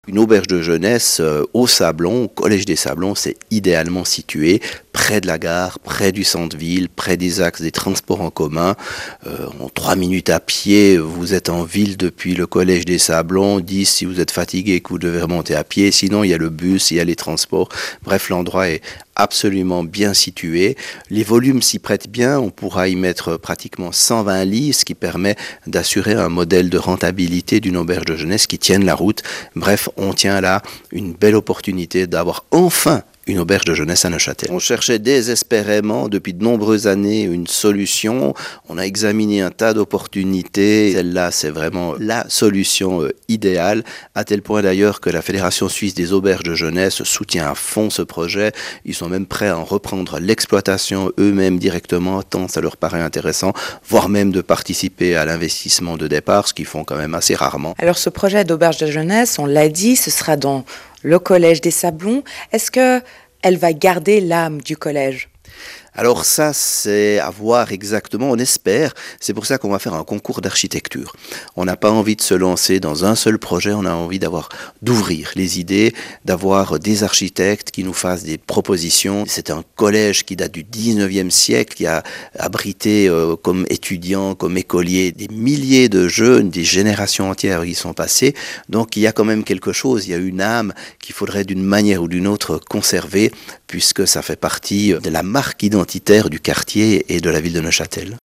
Une auberge de jeunesse au Sablon, au Collège des Sablons, c'est idéalement situé près de la gare, près du centre-ville, près des axes des transports en commun. En 3 minutes à pied, vous êtes en ville depuis le Collège des Sablons. 10 si vous êtes fatigué et que vous devez remonter à pied. Sinon, il y a le bus, il y a les transports. Bref, l'endroit est absolument bien situé. Les volumes s'y prêtent bien. On pourra y mettre pratiquement 120 lits, ce qui permet d'assurer un modèle de rentabilité d'une auberge de jeunesse qui tienne la route. Bref, on tient là une belle opportunité d'avoir enfin une auberge de jeunesse à Neuchâtel. On cherchait désespérément depuis de nombreuses années une solution. On a examiné un tas d'opportunités. Celle-là, c'est vraiment la solution idéale, à tel point d'ailleurs que la Fédération suisse des auberges de jeunesse soutient à fond ce projet. Ils sont même prêts à en reprendre l'exploitation eux-mêmes directement, tant ça leur paraît intéressant, voire même de participer à l'investissement de départ, ce qu'ils font quand même assez rarement. Alors ce projet d'auberge de jeunesse, on l'a dit, ce sera dans le Collège des Sablons. Est-ce qu'elle va garder l'âme du collège ? Alors ça, c'est à voir exactement, on espère. C'est pour ça qu'on va faire un concours d'architecture. On n'a pas envie de se lancer dans un seul projet, on a envie d'ouvrir les idées, d'avoir des architectes qui nous fassent des propositions. C'est un collège qui date du 19e siècle, qui a abrité comme étudiants, comme écoliers, des milliers de jeunes, des générations entières qui sont passées. Donc il y a quand même quelque chose, il y a une âme qu'il faudrait d'une manière ou d'une autre conserver, puisque ça fait partie de la marque identitaire du quartier et de la ville de Neuchâtel.